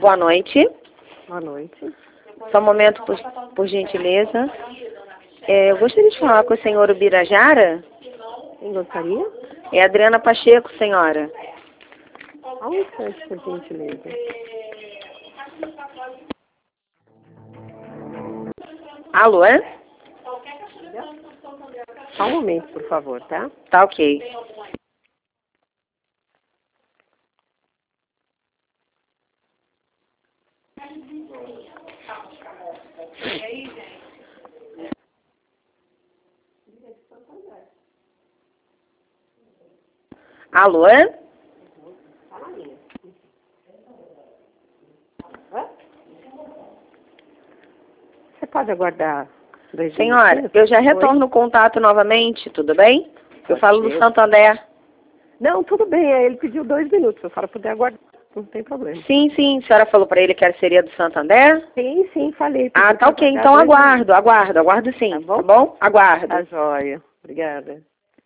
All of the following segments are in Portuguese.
Boa noite. Boa noite. Só um momento, por gentileza. Eu gostaria de falar com o senhor Ubirajara. Quem gostaria? É Adriana Pacheco, senhora. Há um instante, por gentileza. Alô, é? Só um momento, por favor, tá? Tá ok. Alô, é? Você pode aguardar 2 Senhora, minutinhos? eu já retorno o contato novamente, tudo bem? Eu falo do Santander. Não, tudo bem. Ele pediu 2 minutos. Eu falo poder aguardar. Não tem problema. Sim, a senhora falou para ele que seria do Santander? Sim, falei. Ah, tá ok. Então aguardo sim. Tá bom? Aguardo. Tá joia. Obrigada.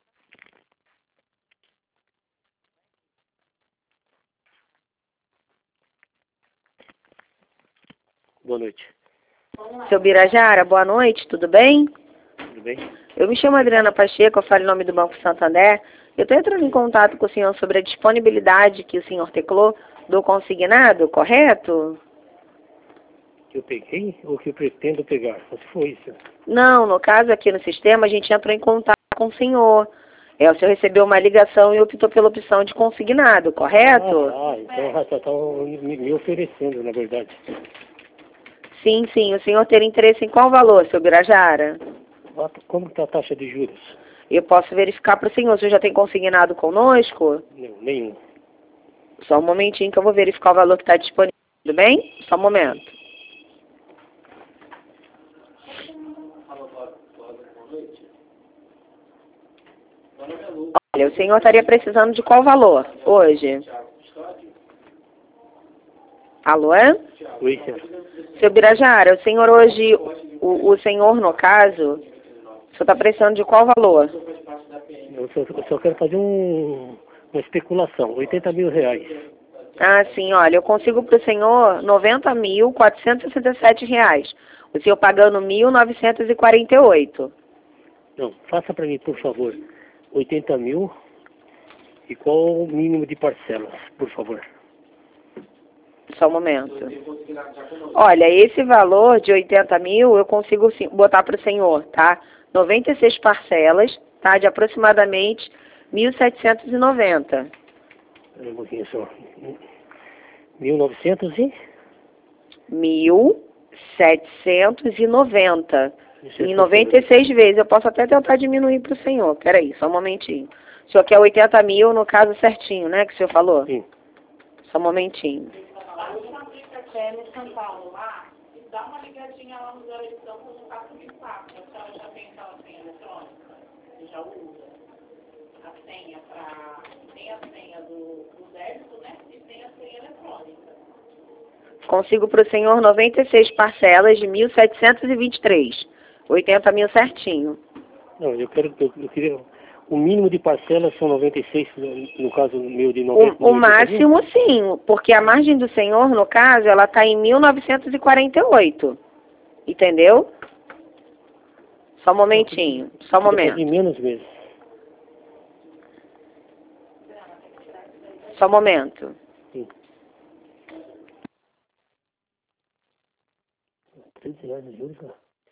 Boa noite. Seu Birajara, boa noite, tudo bem? Tudo bem? Eu me chamo Adriana Pacheco, eu falo em nome do Banco Santander. Eu estou entrando em contato com o senhor sobre a disponibilidade que o senhor teclou do consignado, correto? Que eu peguei ou que eu pretendo pegar? Só se for isso. Não, no caso aqui no sistema a gente entrou em contato com o senhor. O senhor recebeu uma ligação e optou pela opção de consignado, correto? Então já estão me oferecendo, na verdade. Sim, o senhor ter interesse em qual valor, seu Birajara? Como está a taxa de juros? Eu posso verificar para o senhor. O senhor já tem consignado conosco? Não, nenhum. Só um momentinho que eu vou verificar o valor que está disponível, tudo bem? Só um momento. Olha, o senhor estaria precisando de qual valor hoje? Alô, é? Oi, senhor. Seu Birajara, o senhor hoje, o senhor no caso, o senhor está precisando de qual valor? Eu só quero fazer uma especulação, 80 mil reais. Ah, sim, olha, eu consigo para o senhor R$90.467. O senhor pagando 1.948. Não, faça para mim, por favor, 80 mil e qual o mínimo de parcelas, por favor? Só um momento. Olha, esse valor de 80 mil eu consigo sim, botar para o senhor, tá? 96 parcelas, tá? De aproximadamente 1.790. Um pouquinho só. 1900 e? 1.790. Em 96 vezes. Eu posso até tentar diminuir para o senhor. Peraí, só um momentinho. O senhor quer 80 mil no caso certinho, né? Que o senhor falou? Sim. Só um momentinho. No São Paulo lá, e dá uma ligadinha lá no Zero Edição para não ficar comigo papo. A senhora já tem aquela senha eletrônica? Você já usa? A senha para... Tem a senha do débito, né? E tem a senha eletrônica. Consigo para o senhor 96 parcelas de 1.723. 80 mil certinho. Não, eu queria... O mínimo de parcelas são 96, no caso meu de 90. O máximo, sim, porque a margem do senhor, no caso, ela está em 1.948. Entendeu? Só um momentinho, só um momento. De menos mesmo. Só um momento. Sim. 13 reais de juros, cara.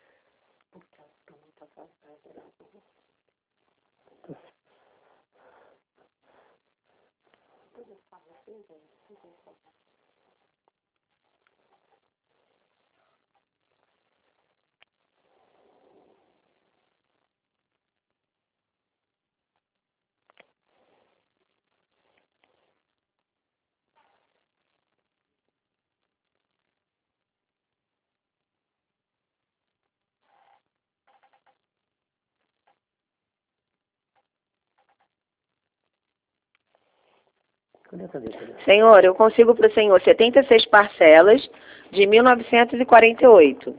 Cadê a caneta? Senhor, eu consigo para o senhor 76 parcelas de 1.948.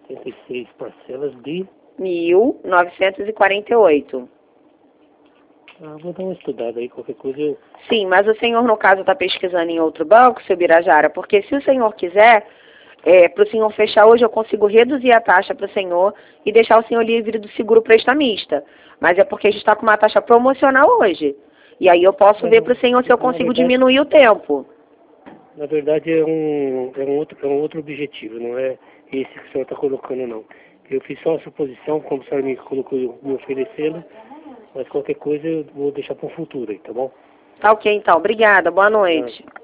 76 parcelas de... 1.948. Vou dar uma estudada aí, qualquer coisa eu... Sim, mas o senhor, no caso, está pesquisando em outro banco, seu Birajara, porque se o senhor quiser, para o senhor fechar hoje, eu consigo reduzir a taxa para o senhor e deixar o senhor livre do seguro prestamista. Mas é porque a gente está com uma taxa promocional hoje. E aí eu posso ver para o senhor se eu consigo diminuir o tempo. Na verdade é um outro objetivo, não é esse que o senhor está colocando, não. Eu fiz só uma suposição, como o senhor me colocou me oferecendo, mas qualquer coisa eu vou deixar para o futuro aí, tá bom? Tá ok, então. Obrigada. Boa noite.